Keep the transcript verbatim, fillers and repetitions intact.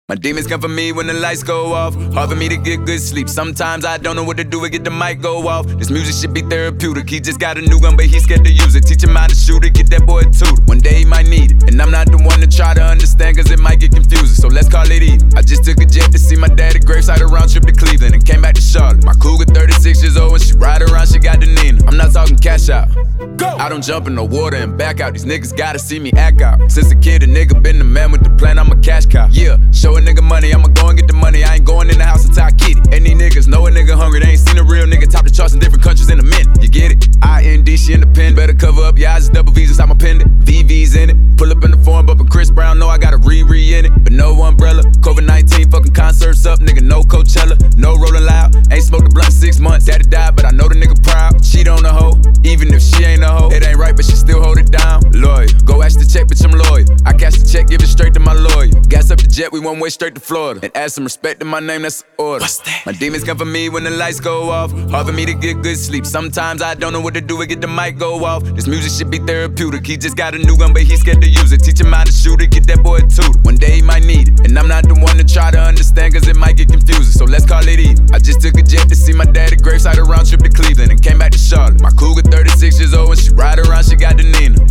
My demons come for me when the lights go off. Hard for me to get good sleep. Sometimes I don't know what to do and get the mic go off. This music should be therapeutic. He just got a new gun, but he's scared to use it. Teach him how to shoot it, get that boy a tutor. One day he might need it, and I'm not the one to try to understand, cause it might get confusing. So let's call it even. I just took a jet to see my dad at Graveside, a round trip to Cleveland, and came back to Charlotte. My cougar thirty-six years old, when she ride around, she got the Nina. I'm not talking cash out. Go! I don't jump in the water and back out. These niggas gotta see me act out. Since a kid, a nigga been the man with the plan, I'm a cash cow. Yeah, show a nigga money, I'ma go and get the money. I ain't going in the house until I get it. Any niggas know a nigga hungry, they ain't seen a real nigga top the charts in different countries in a minute. You get it? I N D, she independent. Better cover up your eyes, it's double V's inside my pendant. V V's in it. Pull up in the foreign, but Chris Brown know I got a Riri in it. But no umbrella. COVID nineteen, fucking concerts up, nigga, no Coachella. No Rolling Loud, ain't smoked a blunt six months. Daddy died, but I know the nigga proud. Cheat on the hoe, even if she ain't a hoe. It ain't right, but she still hold it down. Lawyer, go ask the check, bitch, I'm loyal. I cash the check, give it straight to my lawyer. Gas up the jet, we one way straight to Florida. And add some respect to my name, that's the order. What's that? My demons come for me when the lights go off. Hard for me to get good sleep. Sometimes I don't know what to do and get the mic go off. This music should be therapeutic. He just got a new gun, but he's scared to use it. Teach him how to shoot it, get that boy a tutor. One day he might need it, and I'm not the one to try to understand, cause it might get confusing. So let's call it even. I just took a jet to see my dad at Graveside, a round trip to Cleveland, and came back to Charlotte. My cougar thirty-six years old, when she ride around, she got the Nina.